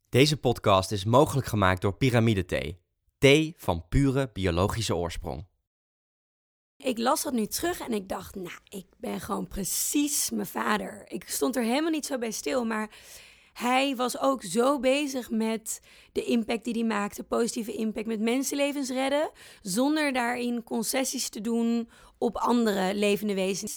Deze podcast is mogelijk gemaakt door Pyramide Thee. Thee van pure biologische oorsprong. Ik las dat nu terug en ik dacht, ik ben gewoon precies mijn vader. Ik stond er helemaal niet zo bij stil, maar hij was ook zo bezig met de impact die hij maakte, positieve impact met mensenlevens redden, zonder daarin concessies te doen op andere levende wezens.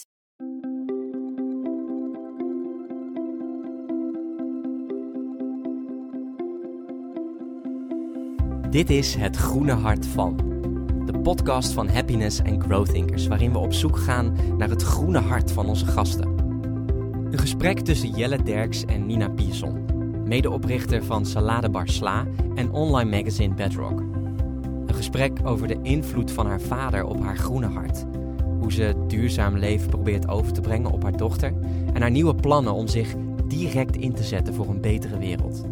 Dit is Het Groene Hart van, de podcast van Happiness and Growth Thinkers, waarin we op zoek gaan naar het groene hart van onze gasten. Een gesprek tussen Jelle Derks en Nina Pierson, medeoprichter van Saladebar Sla en online magazine Bedrock. Een gesprek over de invloed van haar vader op haar groene hart, hoe ze het duurzaam leven probeert over te brengen op haar dochter en haar nieuwe plannen om zich direct in te zetten voor een betere wereld.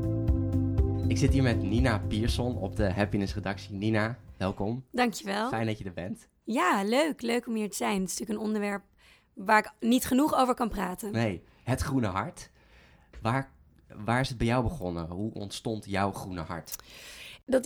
Ik zit hier met Nina Pierson op de Happiness-redactie. Nina, welkom. Dankjewel. Fijn dat je er bent. Ja, leuk om hier te zijn. Het is natuurlijk een onderwerp waar ik niet genoeg over kan praten. Nee, het groene hart. Waar is het bij jou begonnen? Hoe ontstond jouw groene hart? Dat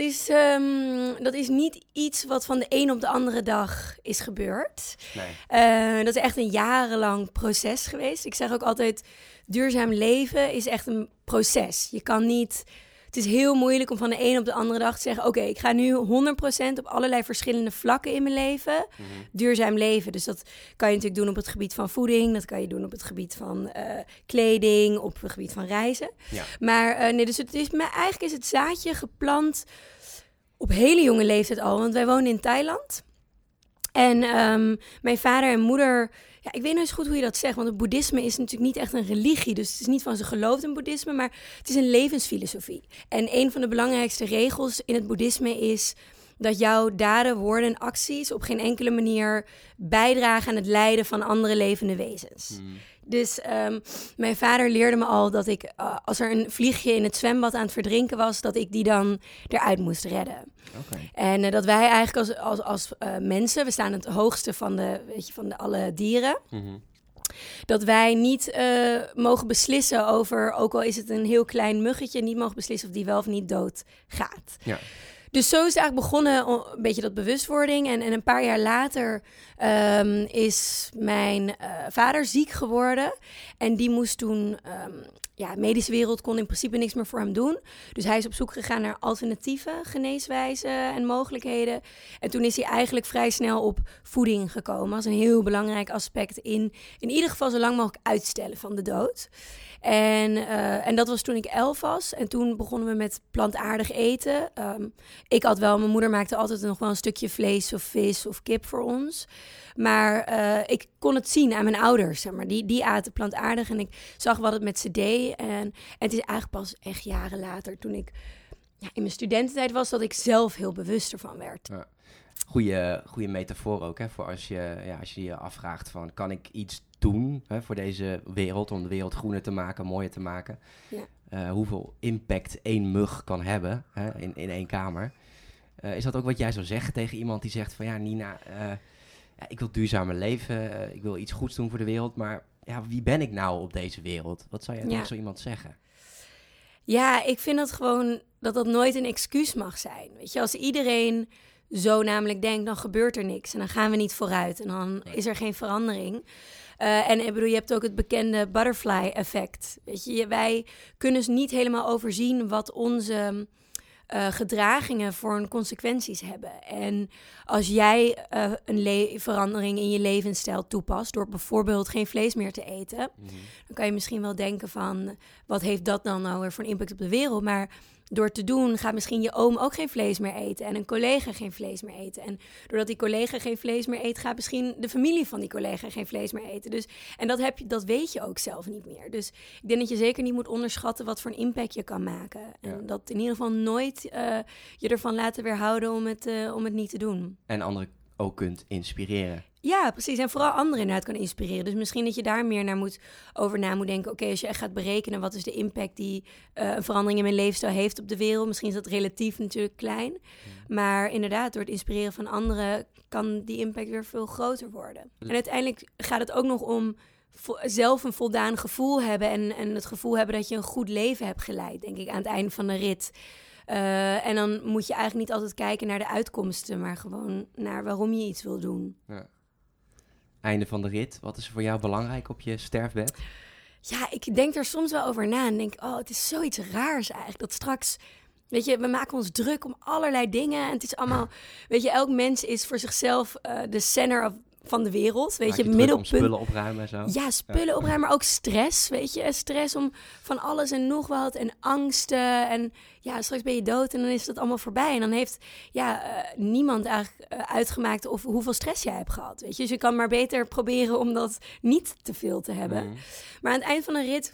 is niet iets wat van de een op de andere dag is gebeurd. Nee. Dat is echt een jarenlang proces geweest. Ik zeg ook altijd, duurzaam leven is echt een proces. Je kan niet... Het is heel moeilijk om van de een op de andere dag te zeggen... oké, ik ga nu 100% op allerlei verschillende vlakken in mijn leven duurzaam leven. Dus dat kan je natuurlijk doen op het gebied van voeding. Dat kan je doen op het gebied van kleding, op het gebied van reizen. Ja. Maar dus eigenlijk is het zaadje geplant op hele jonge leeftijd al. Want wij wonen in Thailand. En mijn vader en moeder... Ja, ik weet niet eens goed hoe je dat zegt, want het boeddhisme is natuurlijk niet echt een religie. Dus het is niet van ze gelooft in boeddhisme, maar het is een levensfilosofie. En een van de belangrijkste regels in het boeddhisme is dat jouw daden, woorden en acties op geen enkele manier bijdragen aan het lijden van andere levende wezens. Dus mijn vader leerde me al dat ik, als er een vliegje in het zwembad aan het verdrinken was, dat ik die dan eruit moest redden. Okay. En dat wij eigenlijk als mensen, we staan het hoogste van alle dieren, dat wij niet mogen beslissen over, ook al is het een heel klein muggetje, niet mogen beslissen of die wel of niet dood gaat. Ja. Dus zo is het eigenlijk begonnen, een beetje dat bewustwording. En een paar jaar later is mijn vader ziek geworden. En die moest toen... de medische wereld kon in principe niks meer voor hem doen. Dus hij is op zoek gegaan naar alternatieve geneeswijzen en mogelijkheden. En toen is hij eigenlijk vrij snel op voeding gekomen. Als een heel belangrijk aspect in ieder geval zo lang mogelijk uitstellen van de dood. En dat was toen ik 11 was. En toen begonnen we met plantaardig eten. Ik had wel, mijn moeder maakte altijd nog wel een stukje vlees of vis of kip voor ons. Maar ik kon het zien aan mijn ouders, zeg maar. Die aten plantaardig en ik zag wat het met ze deed. En het is eigenlijk pas echt jaren later, toen ik in mijn studententijd was, dat ik zelf heel bewust ervan werd. Ja. Goeie metafoor ook, hè, voor als je je afvraagt van, kan ik iets doen voor deze wereld, om de wereld groener te maken, mooier te maken? Ja. Hoeveel impact één mug kan hebben in één kamer. Is dat ook wat jij zou zeggen tegen iemand die zegt van, ja Nina, ik wil duurzamer leven, ik wil iets goeds doen voor de wereld, maar wie ben ik nou op deze wereld? Wat zou jij tegen zo iemand zeggen? Ja, ik vind dat gewoon dat nooit een excuus mag zijn. Weet je, als iedereen zo namelijk denkt, dan gebeurt er niks en dan gaan we niet vooruit en dan is er geen verandering. En ik bedoel, je hebt ook het bekende butterfly effect. Weet je, wij kunnen dus niet helemaal overzien wat onze gedragingen voor een consequenties hebben. En als jij een verandering in je levensstijl toepast door bijvoorbeeld geen vlees meer te eten, dan kan je misschien wel denken van, wat heeft dat dan nou weer voor een impact op de wereld? Maar door te doen gaat misschien je oom ook geen vlees meer eten en een collega geen vlees meer eten. En doordat die collega geen vlees meer eet, gaat misschien de familie van die collega geen vlees meer eten. Dus, en dat weet je ook zelf niet meer. Dus ik denk dat je zeker niet moet onderschatten wat voor een impact je kan maken. En dat in ieder geval nooit je ervan laten weerhouden om het niet te doen. En anderen ook kunt inspireren. Ja, precies. En vooral anderen inderdaad kan inspireren. Dus misschien dat je daar meer over na moet denken. Oké, als je echt gaat berekenen wat is de impact die een verandering in mijn levensstijl heeft op de wereld. Misschien is dat relatief natuurlijk klein. Maar inderdaad, door het inspireren van anderen kan die impact weer veel groter worden. En uiteindelijk gaat het ook nog om zelf een voldaan gevoel hebben en het gevoel hebben dat je een goed leven hebt geleid, denk ik, aan het einde van de rit. En dan moet je eigenlijk niet altijd kijken naar de uitkomsten, maar gewoon naar waarom je iets wil doen. Ja. Einde van de rit. Wat is er voor jou belangrijk op je sterfbed? Ja, ik denk er soms wel over na en denk, het is zoiets raars eigenlijk. Dat straks, weet je, we maken ons druk om allerlei dingen. En het is allemaal, weet je, elk mens is voor zichzelf de center van de wereld. Weet je, middelpunt. Om spullen opruimen en zo. Ja, spullen opruimen, maar ook stress, weet je. Stress om van alles en nog wat en angsten. En ja, straks ben je dood en dan is dat allemaal voorbij. En dan heeft niemand eigenlijk uitgemaakt of hoeveel stress jij hebt gehad, weet je. Dus je kan maar beter proberen om dat niet te veel te hebben. Maar aan het eind van een rit...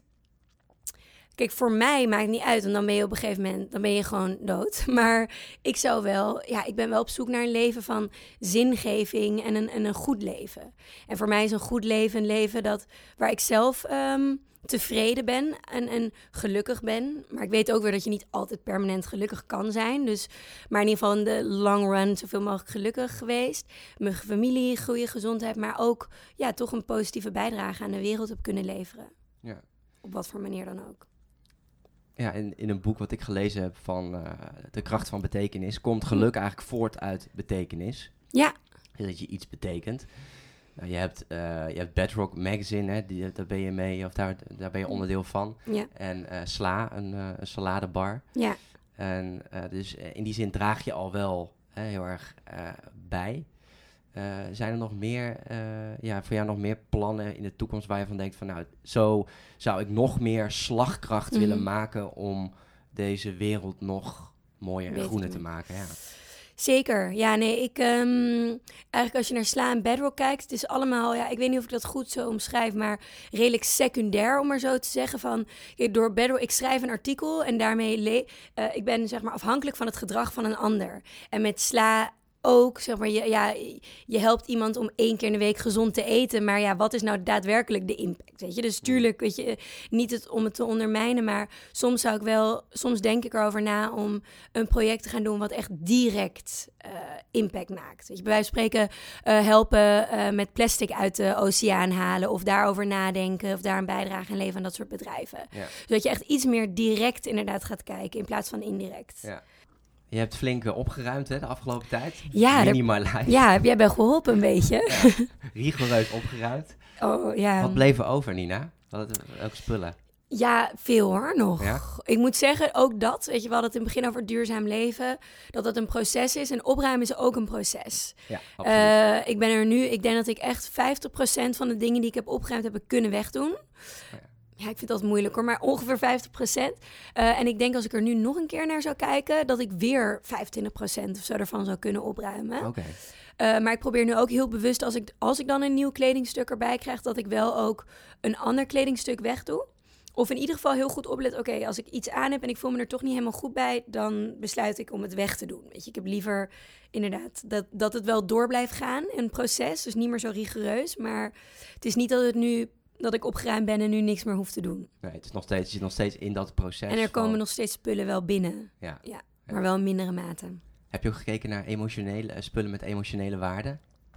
Kijk, voor mij maakt het niet uit, want dan ben je op een gegeven moment, dan ben je gewoon dood. Maar ik ben wel op zoek naar een leven van zingeving en een goed leven. En voor mij is een goed leven een leven waar ik zelf tevreden ben en gelukkig ben. Maar ik weet ook weer dat je niet altijd permanent gelukkig kan zijn. Dus, maar in ieder geval in de long run zoveel mogelijk gelukkig geweest. Mijn familie, goede gezondheid, maar ook toch een positieve bijdrage aan de wereld heb kunnen leveren. Ja. Op wat voor manier dan ook. Ja, in een boek wat ik gelezen heb van De kracht van betekenis, komt geluk eigenlijk voort uit betekenis. Ja. Dat je iets betekent. Nou, je hebt Bedrock Magazine, hè, daar ben je mee, of daar ben je onderdeel van. Ja. En Sla, een saladebar. Ja. En dus in die zin draag je al wel heel erg bij. Zijn er nog meer, voor jou nog meer plannen in de toekomst waar je van denkt van nou, zo zou ik nog meer slagkracht willen maken om deze wereld nog mooier en groener te maken? Ja. Zeker. Ja, nee, eigenlijk als je naar Sla en Bedrock kijkt, het is allemaal, ik weet niet of ik dat goed zo omschrijf, maar redelijk secundair, om maar zo te zeggen. Van, door Bedrock, ik schrijf een artikel en daarmee, ik ben zeg maar afhankelijk van het gedrag van een ander. En met Sla ook, zeg maar, je helpt iemand om 1 keer in de week gezond te eten. Maar wat is nou daadwerkelijk de impact, weet je? Dus tuurlijk, weet je, niet om het te ondermijnen, maar soms denk ik erover na om een project te gaan doen wat echt direct impact maakt. Weet je, bij wijze van spreken helpen met plastic uit de oceaan halen of daarover nadenken of daar een bijdrage aan leveren aan dat soort bedrijven. Ja. Zodat je echt iets meer direct inderdaad gaat kijken in plaats van indirect. Ja. Je hebt flink opgeruimd de afgelopen tijd. Ja, My Life. Ja, heb jij bij geholpen een beetje. Ja, rigoureus opgeruimd. Oh, ja. Wat bleef er over, Nina? Welke spullen? Ja, veel hoor nog. Ja? Ik moet zeggen, ook dat, weet je, we hadden het in het begin over duurzaam leven, dat een proces is. En opruimen is ook een proces. Ja, absoluut. Ik ben er nu, ik denk dat ik echt 50% van de dingen die ik heb opgeruimd heb kunnen wegdoen. Ja, ik vind dat moeilijk hoor, maar ongeveer 50%. En ik denk als ik er nu nog een keer naar zou kijken, dat ik weer 25% of zo ervan zou kunnen opruimen. Okay. Maar ik probeer nu ook heel bewust, als ik dan een nieuw kledingstuk erbij krijg, dat ik wel ook een ander kledingstuk wegdoe. Of in ieder geval heel goed oplet, oké, als ik iets aan heb en ik voel me er toch niet helemaal goed bij, dan besluit ik om het weg te doen. Weet je, ik heb liever inderdaad dat het wel door blijft gaan, een proces. Dus niet meer zo rigoureus, maar het is niet dat ik opgeruimd ben en nu niks meer hoef te doen. Nee, je zit nog steeds in dat proces. En er komen nog steeds spullen wel binnen. Ja, maar wel in mindere mate. Heb je ook gekeken naar spullen met emotionele waarde?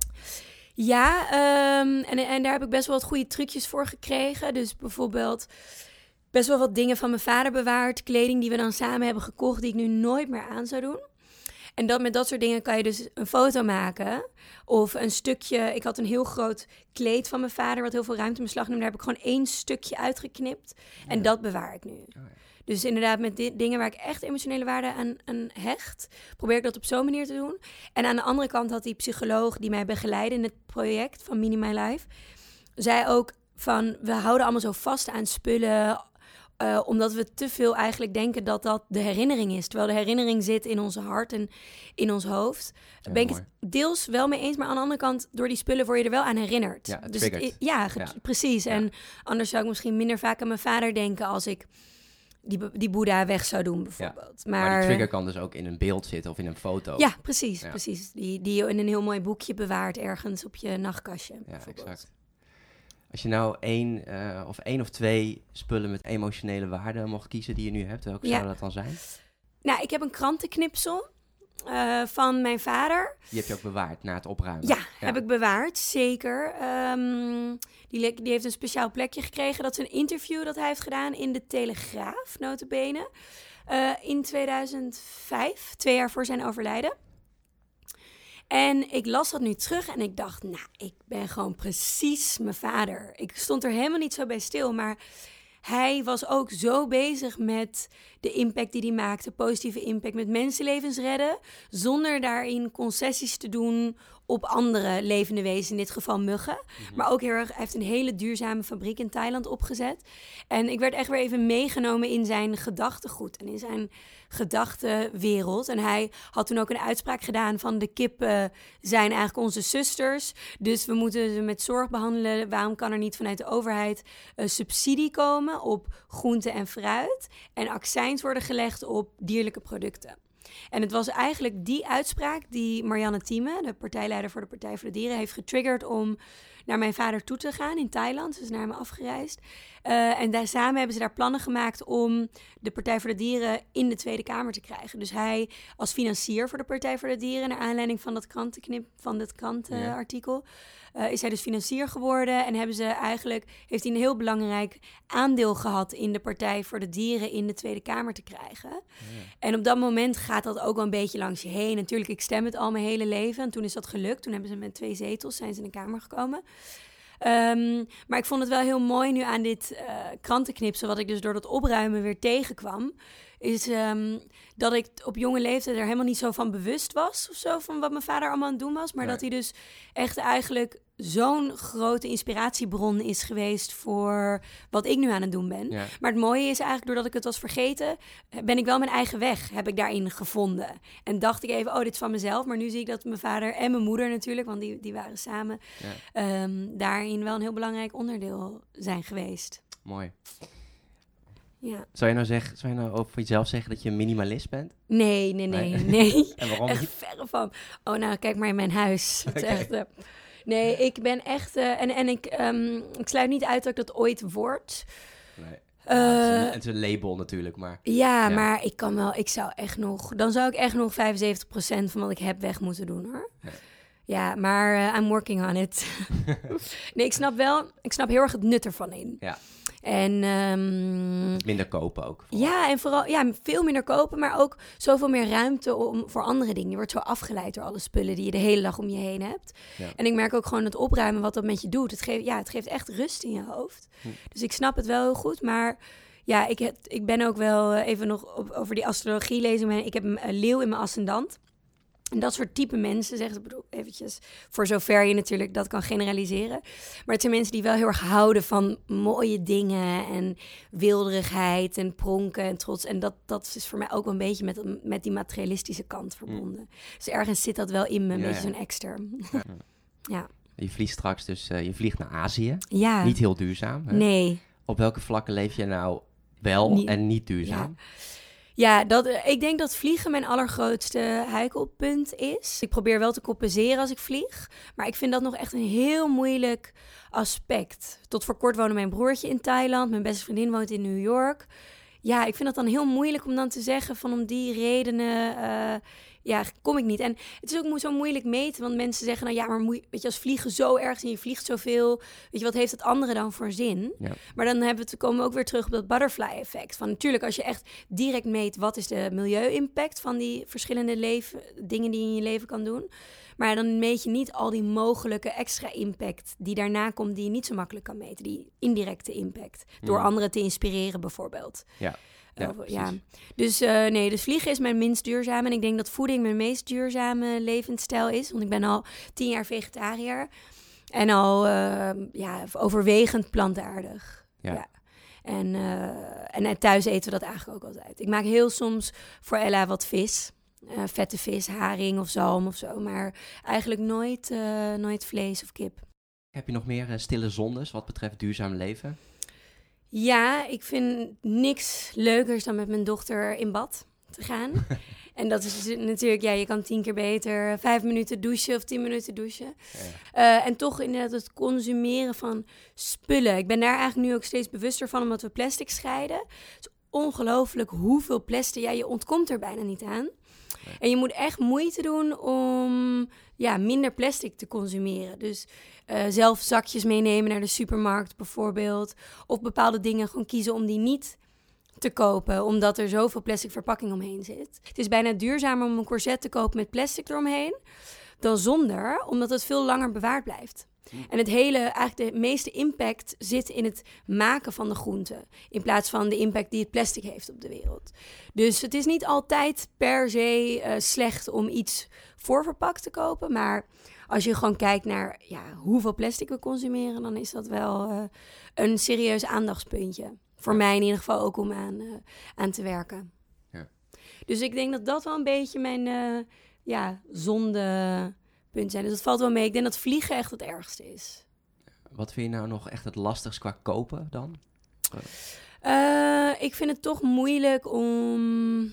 Ja, en daar heb ik best wel wat goede trucjes voor gekregen. Dus bijvoorbeeld best wel wat dingen van mijn vader bewaard. Kleding die we dan samen hebben gekocht, die ik nu nooit meer aan zou doen. En met dat soort dingen kan je dus een foto maken. Of een stukje, ik had een heel groot kleed van mijn vader, wat heel veel ruimte in beslag neemt. Daar heb ik gewoon 1 stukje uitgeknipt. Ja. En dat bewaar ik nu. Oh ja. Dus inderdaad, met dingen waar ik echt emotionele waarde aan hecht, probeer ik dat op zo'n manier te doen. En aan de andere kant had die psycholoog die mij begeleidde in het project van My Life, zei ook van, we houden allemaal zo vast aan spullen, omdat we te veel eigenlijk denken dat de herinnering is. Terwijl de herinnering zit in onze hart en in ons hoofd. Daar ben ik het deels wel mee eens, maar aan de andere kant, door die spullen word je er wel aan herinnerd. Ja, dus precies. Ja. En anders zou ik misschien minder vaak aan mijn vader denken als ik die Boeddha weg zou doen, bijvoorbeeld. Ja, maar die trigger kan dus ook in een beeld zitten of in een foto. Ja, precies. Die je in een heel mooi boekje bewaart ergens op je nachtkastje. Ja, exact. Als je nou 1 of 2 spullen met emotionele waarde mocht kiezen die je nu hebt, welke zouden dat dan zijn? Nou, ik heb een krantenknipsel. van mijn vader. Die heb je ook bewaard na het opruimen? Ja, heb ik bewaard, zeker. Die heeft een speciaal plekje gekregen. Dat is een interview dat hij heeft gedaan in de Telegraaf, nota bene. In 2005, 2 jaar voor zijn overlijden. En ik las dat nu terug en ik dacht, nou, ik ben gewoon precies mijn vader. Ik stond er helemaal niet zo bij stil, maar hij was ook zo bezig met de impact die hij maakte, positieve impact, met mensenlevens redden, zonder daarin concessies te doen op andere levende wezens, in dit geval muggen. Maar ook hij heeft een hele duurzame fabriek in Thailand opgezet. En ik werd echt weer even meegenomen in zijn gedachtegoed en in zijn gedachtenwereld. En hij had toen ook een uitspraak gedaan van de kippen zijn eigenlijk onze zusters. Dus we moeten ze met zorg behandelen. Waarom kan er niet vanuit de overheid subsidie komen op groente en fruit? En accijns worden gelegd op dierlijke producten. En het was eigenlijk die uitspraak die Marianne Thieme, de partijleider voor de Partij voor de Dieren, heeft getriggerd om naar mijn vader toe te gaan in Thailand. Ze is naar hem afgereisd. En samen hebben ze daar plannen gemaakt om de Partij voor de Dieren in de Tweede Kamer te krijgen. Dus hij als financier voor de Partij voor de Dieren, naar aanleiding van dat krantenartikel, is hij dus financier geworden. En heeft hij een heel belangrijk aandeel gehad in de Partij voor de Dieren in de Tweede Kamer te krijgen. Ja. En op dat moment gaat dat ook wel een beetje langs je heen. Natuurlijk, ik stem het al mijn hele leven. En toen is dat gelukt. Toen hebben ze met 2 zetels zijn ze in de Kamer gekomen. Maar ik vond het wel heel mooi nu aan dit krantenknipsel, wat ik dus door dat opruimen weer tegenkwam, is dat ik op jonge leeftijd er helemaal niet zo van bewust was of zo, van wat mijn vader allemaal aan het doen was. Maar dat hij dus echt eigenlijk zo'n grote inspiratiebron is geweest voor wat ik nu aan het doen ben. Ja. Maar het mooie is eigenlijk, doordat ik het was vergeten, ben ik wel mijn eigen weg, heb ik daarin gevonden. En dacht ik even, dit is van mezelf. Maar nu zie ik dat mijn vader en mijn moeder natuurlijk, want die waren samen, daarin wel een heel belangrijk onderdeel zijn geweest. Mooi. Ja. Zou je nou over jezelf zeggen dat je een minimalist bent? Nee. En waarom echt niet? verre van. Oh, nou, kijk maar in mijn huis. Het is echt, nee, ik ben echt... ik sluit niet uit dat ik dat ooit word. Nee. Het is een label natuurlijk, maar... Ja, maar ik zou echt nog... Dan zou ik echt nog 75% van wat ik heb weg moeten doen, hoor. Ja, maar I'm working on it. Nee, ik snap heel erg het nut ervan in. Ja. En minder kopen ook. Ja, en vooral veel minder kopen, maar ook zoveel meer ruimte voor andere dingen. Je wordt zo afgeleid door alle spullen die je de hele dag om je heen hebt. Ja. En ik merk ook gewoon het opruimen wat dat met je doet. Het geeft echt rust in je hoofd. Dus ik snap het wel heel goed, maar ja, ik ben ook wel even nog over die astrologie lezen. Ik heb een leeuw in mijn ascendant. En dat soort type mensen, zeggen ze, bedoel eventjes, voor zover je natuurlijk dat kan generaliseren. Maar het zijn mensen die wel heel erg houden van mooie dingen en wilderigheid en pronken en trots. En dat is voor mij ook wel een beetje met die materialistische kant verbonden. Dus ergens zit dat wel in me, een beetje zo'n extern. Ja. Je vliegt straks dus, je vliegt naar Azië. Ja. Niet heel duurzaam. Hè? Nee. Op welke vlakken leef je nou wel en niet duurzaam? Ja, ik denk dat vliegen mijn allergrootste heikelpunt is. Ik probeer wel te compenseren als ik vlieg, maar ik vind dat nog echt een heel moeilijk aspect. Tot voor kort woonde mijn broertje in Thailand, mijn beste vriendin woont in New York. Ja, ik vind dat dan heel moeilijk om dan te zeggen van om die redenen kom ik niet. En het is ook zo moeilijk meten, want mensen zeggen nou ja, maar weet je, als vliegen zo erg en je vliegt zoveel, weet je, wat heeft het andere dan voor zin? Ja. Maar dan komen we ook weer terug op dat butterfly effect. Van natuurlijk, als je echt direct meet wat is de milieu-impact van die verschillende dingen die je in je leven kan doen. Maar dan meet je niet al die mogelijke extra impact die daarna komt, die je niet zo makkelijk kan meten. Die indirecte impact. Door anderen te inspireren bijvoorbeeld. Ja. Dus dus vliegen is mijn minst duurzame. En ik denk dat voeding mijn meest duurzame levensstijl is. Want ik ben al 10 jaar vegetariër. En al overwegend plantaardig. Ja. En thuis eten we dat eigenlijk ook altijd. Ik maak heel soms voor Ella wat vis. Vette vis, haring of zalm of zo. Maar eigenlijk nooit vlees of kip. Heb je nog meer stille zondes wat betreft duurzaam leven? Ja, ik vind niks leukers dan met mijn dochter in bad te gaan. En dat is natuurlijk, je kan 10 keer beter 5 minuten douchen of 10 minuten douchen. Ja. En toch inderdaad het consumeren van spullen. Ik ben daar eigenlijk nu ook steeds bewuster van, omdat we plastic scheiden. Het is ongelooflijk hoeveel plastic, je ontkomt er bijna niet aan. Nee. En je moet echt moeite doen om minder plastic te consumeren. Dus zelf zakjes meenemen naar de supermarkt bijvoorbeeld. Of bepaalde dingen gewoon kiezen om die niet te kopen, omdat er zoveel plastic verpakking omheen zit. Het is bijna duurzamer om een courgette te kopen met plastic eromheen dan zonder, omdat het veel langer bewaard blijft. En eigenlijk de meeste impact zit in het maken van de groente, in plaats van de impact die het plastic heeft op de wereld. Dus het is niet altijd per se slecht om iets voorverpakt te kopen, maar als je gewoon kijkt naar hoeveel plastic we consumeren, dan is dat wel een serieus aandachtspuntje. Voor mij in ieder geval ook om aan te werken. Ja. Dus ik denk dat dat wel een beetje mijn zondepunt zijn. Dus dat valt wel mee. Ik denk dat vliegen echt het ergste is. Wat vind je nou nog echt het lastigst qua kopen dan? Ik vind het toch moeilijk om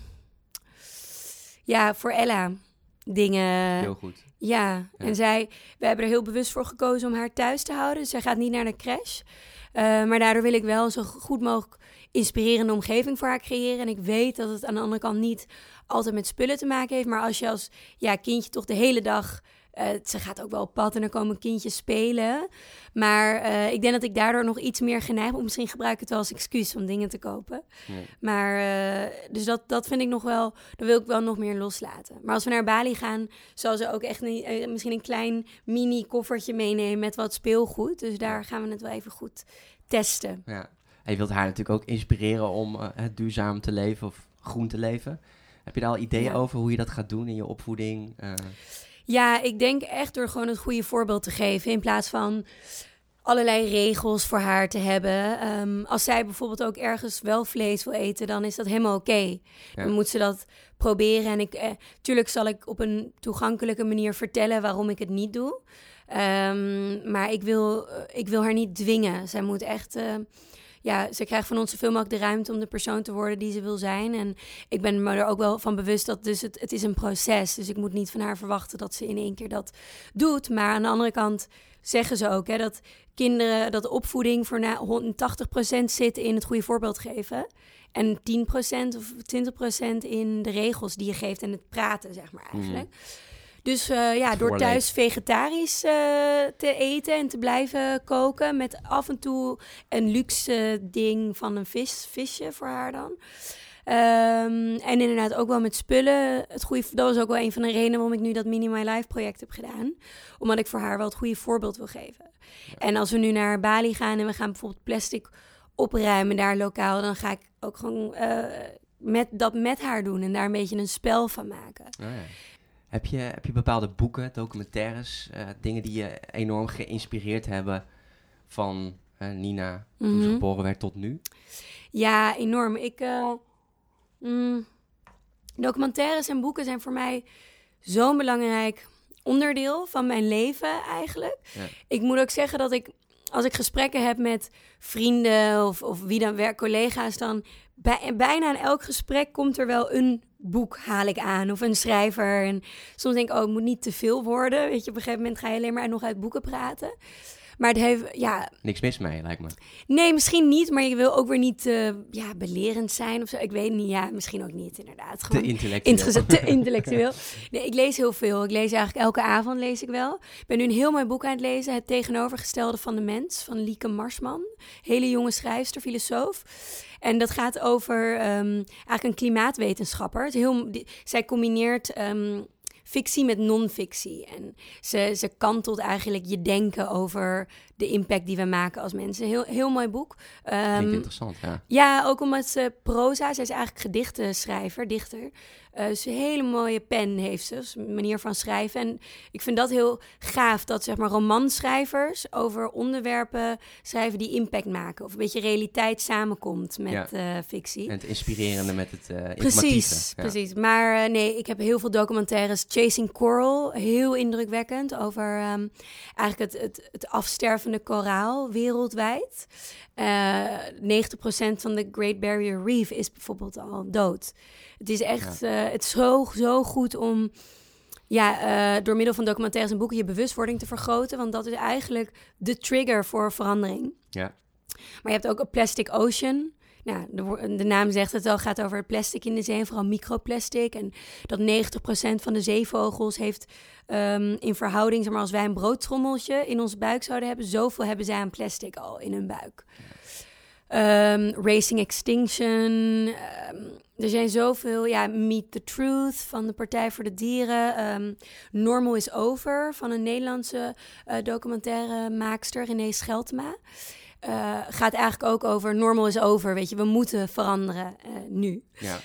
voor Ella dingen. Heel goed. Ja. En we hebben er heel bewust voor gekozen om haar thuis te houden. Dus zij gaat niet naar de crash. Maar daardoor wil ik wel zo goed mogelijk inspirerende omgeving voor haar creëren. En ik weet dat het aan de andere kant niet altijd met spullen te maken heeft. Maar als je als kindje toch de hele dag... ze gaat ook wel op pad en er komen kindjes spelen. Maar ik denk dat ik daardoor nog iets meer geneigd ben. Misschien gebruik ik het wel als excuus om dingen te kopen. Nee. Maar dus dat vind ik nog wel... Dat wil ik wel nog meer loslaten. Maar als we naar Bali gaan, zal ze ook echt misschien een klein mini koffertje meenemen met wat speelgoed. Dus daar gaan we het wel even goed testen. Ja. En je wilt haar natuurlijk ook inspireren om duurzaam te leven of groen te leven. Heb je daar al ideeën over hoe je dat gaat doen in je opvoeding? Ja, ik denk echt door gewoon het goede voorbeeld te geven in plaats van allerlei regels voor haar te hebben. Als zij bijvoorbeeld ook ergens wel vlees wil eten, dan is dat helemaal oké. Ja. Dan moet ze dat proberen. En tuurlijk zal ik op een toegankelijke manier vertellen waarom ik het niet doe. Maar ik wil haar niet dwingen. Zij moet echt... ze krijgt van ons zoveel mogelijk de ruimte om de persoon te worden die ze wil zijn. En ik ben me er ook wel van bewust dat dus het is een proces. Dus ik moet niet van haar verwachten dat ze in één keer dat doet. Maar aan de andere kant zeggen ze ook dat kinderen, dat de opvoeding voor 80% zit in het goede voorbeeld geven. En 10% of 20% in de regels die je geeft en het praten, zeg maar eigenlijk. Dus door thuis vegetarisch te eten en te blijven koken... met af en toe een luxe ding van een visje voor haar dan. En inderdaad ook wel met spullen. Dat was ook wel een van de redenen waarom ik nu dat Mini My Life project heb gedaan. Omdat ik voor haar wel het goede voorbeeld wil geven. Ja. En als we nu naar Bali gaan en we gaan bijvoorbeeld plastic opruimen daar lokaal... dan ga ik ook gewoon met haar doen en daar een beetje een spel van maken. Oh ja. Heb je bepaalde boeken, documentaires, dingen die je enorm geïnspireerd hebben van Nina toen ze geboren werd tot nu? Ja, enorm. Documentaires en boeken zijn voor mij zo'n belangrijk onderdeel van mijn leven eigenlijk. Ja. Ik moet ook zeggen dat als ik gesprekken heb met vrienden of wie dan collega's, dan bijna in elk gesprek komt er wel een boek haal ik aan of een schrijver. En soms denk ik, het moet niet te veel worden. Weet je, op een gegeven moment ga je alleen maar nog uit boeken praten. Maar het heeft, niks mis mee, lijkt me. Nee, misschien niet, maar je wil ook weer niet belerend zijn of zo. Ik weet niet, misschien ook niet, inderdaad. Gewoon te intellectueel. Te intellectueel. Nee, ik lees heel veel. Ik lees eigenlijk elke avond, lees ik wel. Ik ben nu een heel mooi boek aan het lezen. Het tegenovergestelde van de mens, van Lieke Marsman. Hele jonge schrijfster, filosoof. En dat gaat over eigenlijk een klimaatwetenschapper. Zij combineert fictie met non-fictie. En ze kantelt eigenlijk je denken over de impact die we maken als mensen. Heel mooi boek. Klinkt interessant, ja. Ja, ook omdat ze proza, zij is eigenlijk gedichtenschrijver, dichter. Dus een hele mooie pen heeft ze, dus een manier van schrijven. En ik vind dat heel gaaf, dat zeg maar romanschrijvers over onderwerpen schrijven die impact maken. Of een beetje realiteit samenkomt met fictie. En het inspirerende met het informatieve. Precies. Maar nee, ik heb heel veel documentaires. Chasing Coral, heel indrukwekkend, over eigenlijk het afstervende koraal wereldwijd. 90% van de Great Barrier Reef is bijvoorbeeld al dood. Het is echt het is zo goed om door middel van documentaires en boeken je bewustwording te vergroten. Want dat is eigenlijk de trigger voor verandering. Ja. Maar je hebt ook een Plastic Ocean. Nou, de naam zegt het al, gaat over plastic in de zee, vooral microplastic. En dat 90% van de zeevogels heeft in verhouding, zeg maar, als wij een broodtrommeltje in onze buik zouden hebben, zoveel hebben zij aan plastic al in hun buik. Racing Extinction. Er zijn zoveel. Ja, Meet the Truth van de Partij voor de Dieren. Normal is Over van een Nederlandse documentairemaakster, René Scheltema. Gaat eigenlijk ook over normal is over, weet je, we moeten veranderen nu. Ja.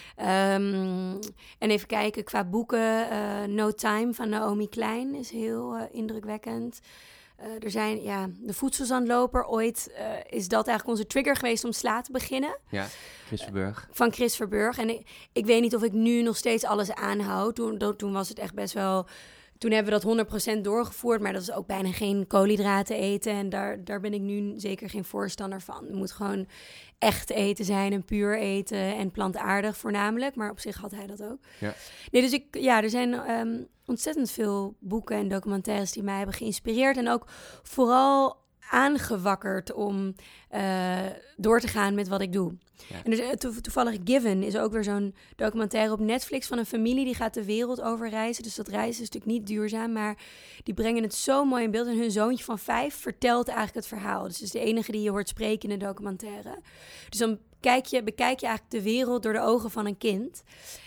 En even kijken, qua boeken, No Time van Naomi Klein is heel indrukwekkend. Er zijn, de voedselzandloper, ooit is dat eigenlijk onze trigger geweest om sla te beginnen. Ja, Chris Verburg. Van Chris Verburg. En ik weet niet of ik nu nog steeds alles aanhoud. Toen was het echt best wel... Toen hebben we dat 100% doorgevoerd, maar dat is ook bijna geen koolhydraten eten. En daar ben ik nu zeker geen voorstander van. Het moet gewoon echt eten zijn en puur eten en plantaardig voornamelijk. Maar op zich had hij dat ook. Ja. Nee, dus er zijn ontzettend veel boeken en documentaires die mij hebben geïnspireerd. En ook vooral aangewakkerd om door te gaan met wat ik doe. Ja. En dus, toevallig Given is ook weer zo'n documentaire op Netflix van een familie die gaat de wereld over reizen. Dus dat reizen is natuurlijk niet duurzaam, maar die brengen het zo mooi in beeld. En hun zoontje van 5 vertelt eigenlijk het verhaal. Dus het is de enige die je hoort spreken in de documentaire. Dus dan bekijk je eigenlijk de wereld door de ogen van een kind.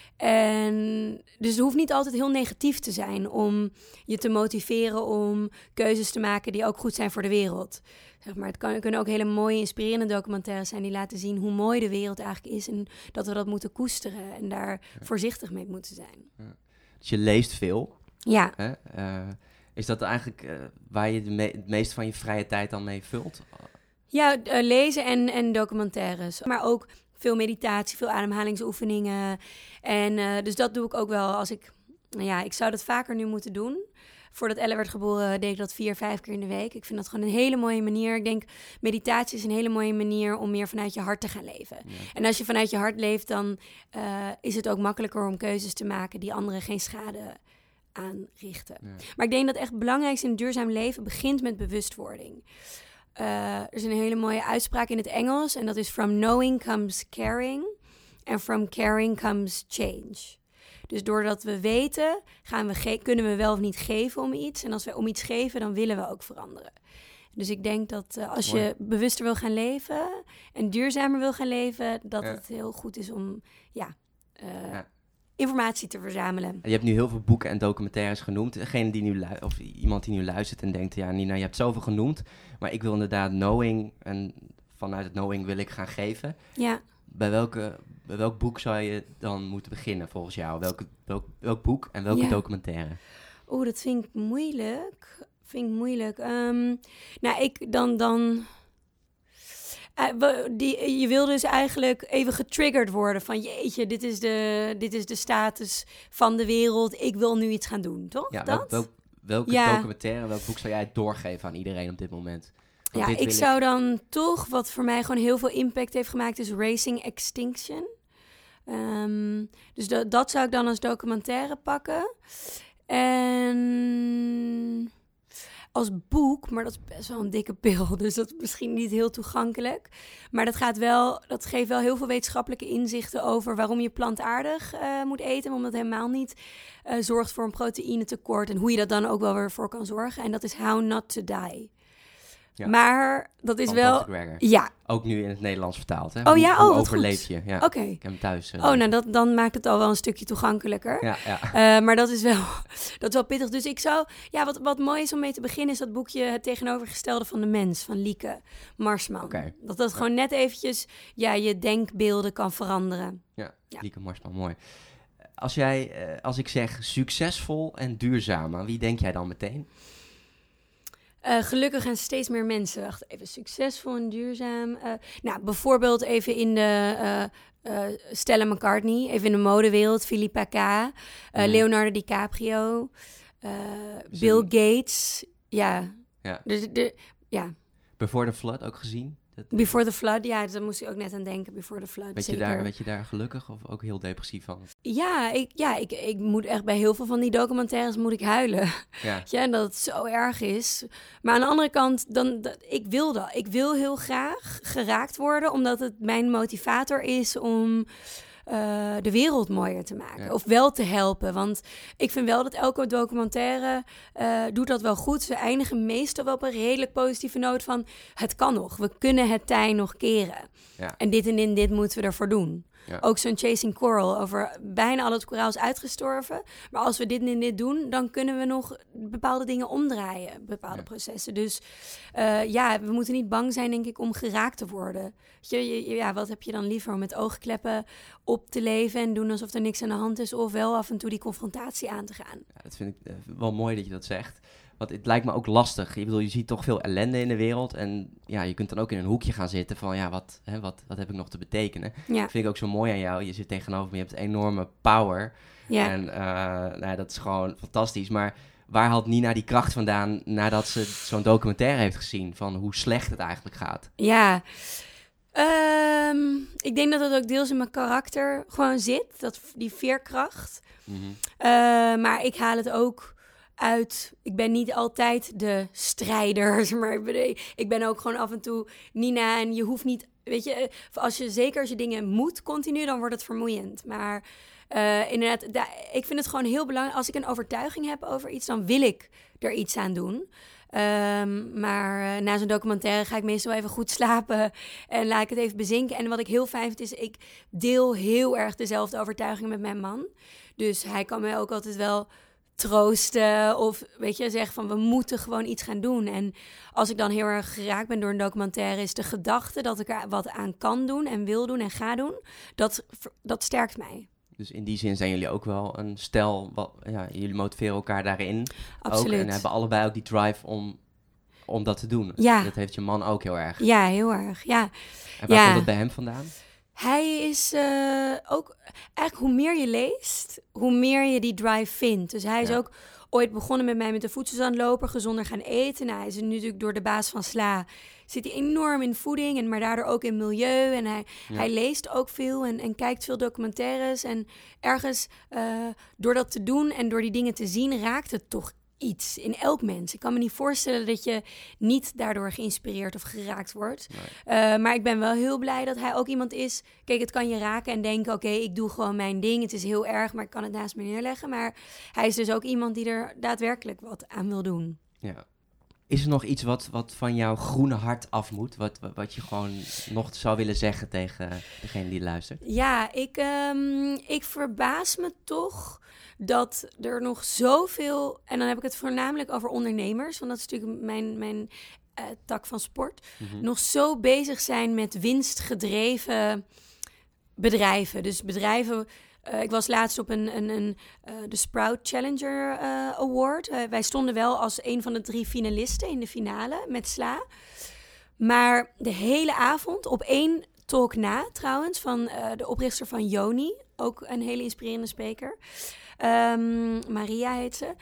En dus het hoeft niet altijd heel negatief te zijn om je te motiveren om keuzes te maken die ook goed zijn voor de wereld. Zeg maar, het kunnen ook hele mooie, inspirerende documentaires zijn die laten zien hoe mooi de wereld eigenlijk is en dat we dat moeten koesteren en daar voorzichtig mee moeten zijn. Ja. Dus je leest veel. Ja. Hè? Is dat eigenlijk waar je het meest van je vrije tijd dan mee vult? Ja, lezen en documentaires. Maar ook veel meditatie, veel ademhalingsoefeningen. En dus dat doe ik ook wel als ik... ik zou dat vaker nu moeten doen. Voordat Elle werd geboren deed ik dat 4-5 keer in de week. Ik vind dat gewoon een hele mooie manier. Ik denk, meditatie is een hele mooie manier om meer vanuit je hart te gaan leven. Ja. En als je vanuit je hart leeft, dan is het ook makkelijker om keuzes te maken die anderen geen schade aanrichten. Ja. Maar ik denk dat echt het belangrijkste in duurzaam leven begint met bewustwording. Er is een hele mooie uitspraak in het Engels en dat is from knowing comes caring and from caring comes change. Dus doordat we weten, kunnen we wel of niet geven om iets. En als we om iets geven, dan willen we ook veranderen. Dus ik denk dat als je bewuster wil gaan leven en duurzamer wil gaan leven, dat het heel goed is om informatie te verzamelen. Je hebt nu heel veel boeken en documentaires genoemd. Degene die nu of iemand die nu luistert en denkt, ja Nina, je hebt zoveel genoemd, maar ik wil inderdaad knowing en vanuit het knowing wil ik gaan geven. Ja. Bij welk boek zou je dan moeten beginnen volgens jou? Welk boek en welke documentaire? Dat vind ik moeilijk. Je wil dus eigenlijk even getriggerd worden van jeetje, dit is de status van de wereld. Ik wil nu iets gaan doen, toch? Ja, welke documentaire, welk boek zou jij doorgeven aan iedereen op dit moment? Ja, ik zou dan toch, wat voor mij gewoon heel veel impact heeft gemaakt, is Racing Extinction. Dus dat zou ik dan als documentaire pakken. En als boek, maar dat is best wel een dikke pil, dus dat is misschien niet heel toegankelijk. Maar dat geeft wel heel veel wetenschappelijke inzichten over waarom je plantaardig moet eten, waarom dat helemaal niet zorgt voor een proteïnetekort en hoe je dat dan ook wel weer voor kan zorgen. En dat is How Not to Die. Ja. Maar dat is wel... Ja. Ook nu in het Nederlands vertaald, hè? Hoe overleef je? Ja. Oké. Ik heb hem thuis. Dan maakt het al wel een stukje toegankelijker. Ja. Maar dat is wel pittig. Dus ik zou... Ja, wat mooi is om mee te beginnen is dat boekje Het tegenovergestelde van de mens van Lieke Marsman. Okay. Dat gewoon net eventjes je denkbeelden kan veranderen. Ja. Lieke Marsman, mooi. Als ik zeg succesvol en duurzaam, aan wie denk jij dan meteen? Gelukkig en steeds meer mensen. Wacht even, succesvol en duurzaam. Bijvoorbeeld even in de Stella McCartney. Even in de modewereld. Philippa K. Leonardo DiCaprio. Bill Gates. Ja. Before the Flood ook gezien? Before the Flood, ja, daar moest ik ook net aan denken. Before the Flood, Werd je daar gelukkig of ook heel depressief van? Ja, ik moet echt bij heel veel van die documentaires moet ik huilen. Ja. Ja, en dat het zo erg is. Maar aan de andere kant, ik wil dat. Ik wil heel graag geraakt worden, omdat het mijn motivator is om de wereld mooier te maken. Ja. Of wel te helpen. Want ik vind wel dat elke documentaire doet dat wel goed. Ze eindigen meestal wel op een redelijk positieve noot van het kan nog. We kunnen het tij nog keren. Ja. En dit moeten we ervoor doen. Ja. Ook zo'n Chasing Coral over bijna al het koraal is uitgestorven. Maar als we dit en dit doen, dan kunnen we nog bepaalde dingen omdraaien. Bepaalde processen. Dus we moeten niet bang zijn, denk ik, om geraakt te worden. Wat heb je dan liever? Om met oogkleppen op te leven en doen alsof er niks aan de hand is. Of wel af en toe die confrontatie aan te gaan. Ja, dat vind ik wel mooi dat je dat zegt. Want het lijkt me ook lastig. Ik bedoel, je ziet toch veel ellende in de wereld. En ja, je kunt dan ook in een hoekje gaan zitten van wat heb ik nog te betekenen? Ja. Dat vind ik ook zo mooi aan jou. Je zit tegenover me, je hebt enorme power. Ja. En dat is gewoon fantastisch. Maar waar haalt Nina die kracht vandaan nadat ze zo'n documentaire heeft gezien van hoe slecht het eigenlijk gaat? Ja, ik denk dat het ook deels in mijn karakter gewoon zit. Die veerkracht. Mm-hmm. Maar ik haal het ook uit. Ik ben niet altijd de strijder, maar ik ben ook gewoon af en toe Nina. En je hoeft niet, weet je, als je dingen moet continu, dan wordt het vermoeiend. Maar inderdaad, ik vind het gewoon heel belangrijk. Als ik een overtuiging heb over iets, dan wil ik er iets aan doen. Maar na zo'n documentaire ga ik meestal even goed slapen en laat ik het even bezinken. En wat ik heel fijn vind is, ik deel heel erg dezelfde overtuiging met mijn man. Dus hij kan mij ook altijd wel troosten of zeggen van we moeten gewoon iets gaan doen. En als ik dan heel erg geraakt ben door een documentaire, is de gedachte dat ik er wat aan kan doen en wil doen en ga doen, dat sterkt mij. Dus in die zin zijn jullie ook wel een stel, jullie motiveren elkaar daarin. Absoluut. Ook, en hebben allebei ook die drive om dat te doen. Ja. Dat heeft je man ook heel erg. Ja, heel erg, ja. En waar komt dat bij hem vandaan? Hij is ook, eigenlijk hoe meer je leest, hoe meer je die drive vindt. Dus hij is ook ooit begonnen met mij met de voedselzandloper, gezonder gaan eten. Nou, hij is nu natuurlijk door de baas van SLA, zit hij enorm in voeding, maar daardoor ook in milieu. En hij leest ook veel en kijkt veel documentaires. En ergens door dat te doen en door die dingen te zien, raakt het toch iets in elk mens. Ik kan me niet voorstellen dat je niet daardoor geïnspireerd of geraakt wordt. Nee. Maar ik ben wel heel blij dat hij ook iemand is. Kijk, het kan je raken en denken, oké, ik doe gewoon mijn ding. Het is heel erg, maar ik kan het naast me neerleggen. Maar hij is dus ook iemand die er daadwerkelijk wat aan wil doen. Ja. Is er nog iets wat van jouw groene hart af moet? Wat je gewoon nog zou willen zeggen tegen degene die luistert? Ja, ik verbaas me toch dat er nog zoveel, en dan heb ik het voornamelijk over ondernemers, want dat is natuurlijk mijn tak van sport, nog zo bezig zijn met winstgedreven bedrijven. Dus bedrijven, ik was laatst op de Sprout Challenger Award. Wij stonden wel als een van de 3 finalisten in de finale met SLA. Maar de hele avond, op 1 talk na trouwens, van de oprichter van Yoni, ook een hele inspirerende spreker. Maria heet ze.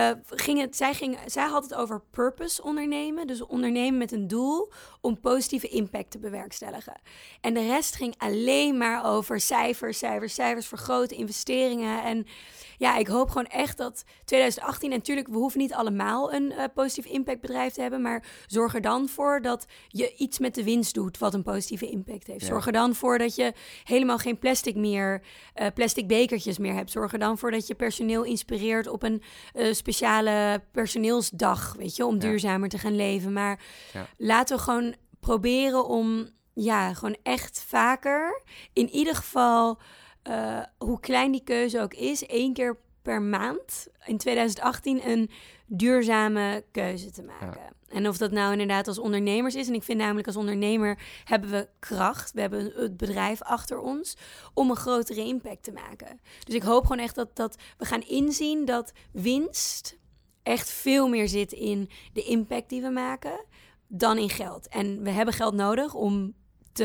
Zij had het over purpose ondernemen. Dus ondernemen met een doel om positieve impact te bewerkstelligen. En de rest ging alleen maar over cijfers vergroten, investeringen. En ja, ik hoop gewoon echt dat 2018... En natuurlijk, we hoeven niet allemaal een positieve impact bedrijf te hebben. Maar zorg er dan voor dat je iets met de winst doet wat een positieve impact heeft. Ja. Zorg er dan voor dat je helemaal geen plastic bekertjes meer hebt. Zorg er dan voor dat je personeel inspireert op een speciale personeelsdag, om duurzamer te gaan leven. Maar laten we gewoon proberen om gewoon echt vaker, in ieder geval, hoe klein die keuze ook is, 1 keer per maand in 2018 een duurzame keuze te maken. Ja. En of dat nou inderdaad als ondernemers is. En ik vind namelijk als ondernemer hebben we kracht. We hebben het bedrijf achter ons om een grotere impact te maken. Dus ik hoop gewoon echt dat we gaan inzien dat winst echt veel meer zit in de impact die we maken dan in geld. En we hebben geld nodig om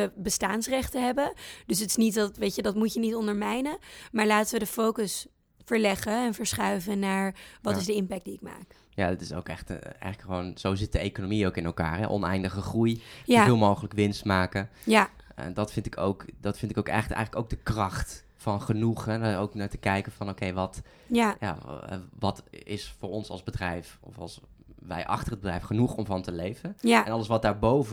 bestaansrecht te hebben. Dus het is niet dat, dat moet je niet ondermijnen. Maar laten we de focus verleggen en verschuiven naar wat is de impact die ik maak. Ja, dat is ook echt eigenlijk gewoon... Zo zit de economie ook in elkaar. Hè? Oneindige groei, Ja. zoveel mogelijk winst maken. Ja, En dat vind ik ook eigenlijk ook de kracht van genoegen. Daar ook naar te kijken van oké, wat is voor ons als bedrijf... of als wij achter het bedrijf genoeg om van te leven. ja. En alles wat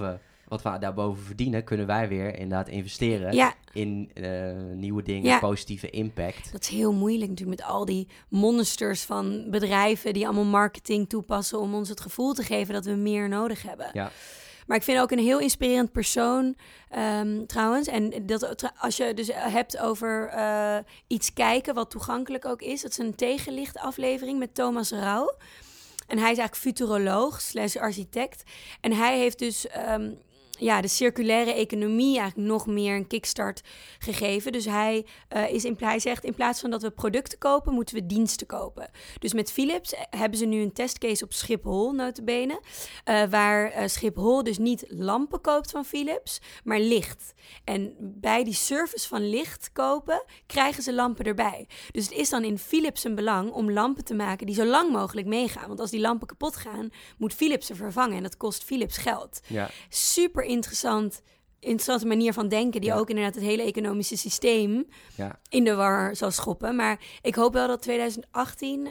we daarboven verdienen... kunnen wij weer inderdaad investeren in nieuwe dingen, positieve impact. Dat is heel moeilijk natuurlijk met al die monsters van bedrijven... die allemaal marketing toepassen om ons het gevoel te geven dat we meer nodig hebben. Ja. Maar ik vind ook een heel inspirerend persoon trouwens. En dat, als je dus hebt over iets kijken wat toegankelijk ook is... dat is een tegenlicht aflevering met Thomas Rauw. En hij is eigenlijk futuroloog / architect. En hij heeft dus de circulaire economie eigenlijk nog meer een kickstart gegeven. Dus hij zegt, in plaats van dat we producten kopen, moeten we diensten kopen. Dus met Philips hebben ze nu een testcase op Schiphol, nota bene. Waar Schiphol dus niet lampen koopt van Philips, maar licht. En bij die service van licht kopen, krijgen ze lampen erbij. Dus het is dan in Philips een belang om lampen te maken die zo lang mogelijk meegaan. Want als die lampen kapot gaan, moet Philips ze vervangen. En dat kost Philips geld. Ja. Super interessante manier van denken... die ook inderdaad het hele economische systeem in de war zal schoppen. Maar ik hoop wel dat 2018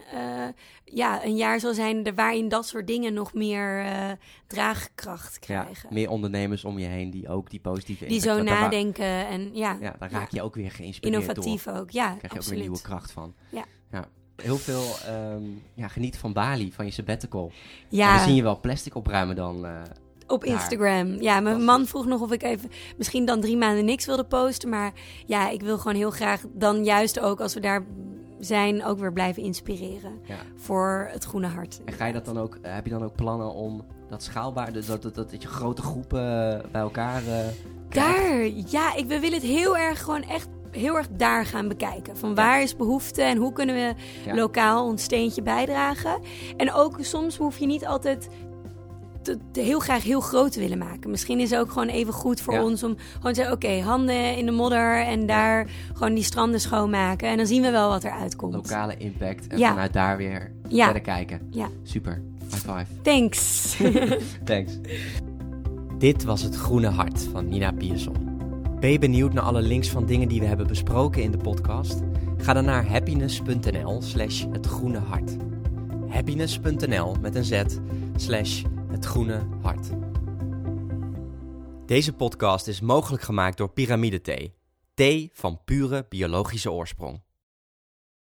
een jaar zal zijn... waarin dat soort dingen nog meer draagkracht krijgen. Ja, meer ondernemers om je heen die ook die positieve impact... Die zo nadenken en daar raak je ook weer geïnspireerd innovatief door. ook, ja, Daar krijg je ook weer nieuwe kracht van. Ja. Heel veel geniet van Bali, van je sabbatical. Ja. En we zien je wel plastic opruimen dan... Op Instagram. Ja, mijn man vroeg nog of ik even misschien dan 3 maanden niks wilde posten. Maar ja, ik wil gewoon heel graag dan juist ook als we daar zijn ook weer blijven inspireren voor het Groene Hart. En ga je dat dan ook, heb je dan ook plannen om dat schaalbaar, dat je grote groepen bij elkaar krijgt? We willen het heel erg daar gaan bekijken. Van waar is behoefte en hoe kunnen we lokaal ons steentje bijdragen. En ook soms hoef je niet altijd... heel graag heel groot te willen maken. Misschien is het ook gewoon even goed voor ons om gewoon te zeggen, handen in de modder en daar gewoon die stranden schoonmaken. En dan zien we wel wat er uitkomt. Lokale impact en vanuit daar weer verder kijken. Ja. Super. High five. Thanks. Thanks. Dit was Het Groene Hart van Nina Pierson. Ben je benieuwd naar alle links van dingen die we hebben besproken in de podcast? Ga dan naar happiness.nl/hetgroenehart. Happiness.nl met een Z /Het Groene Hart. Deze podcast is mogelijk gemaakt door Pyramide Thee. Thee van pure biologische oorsprong.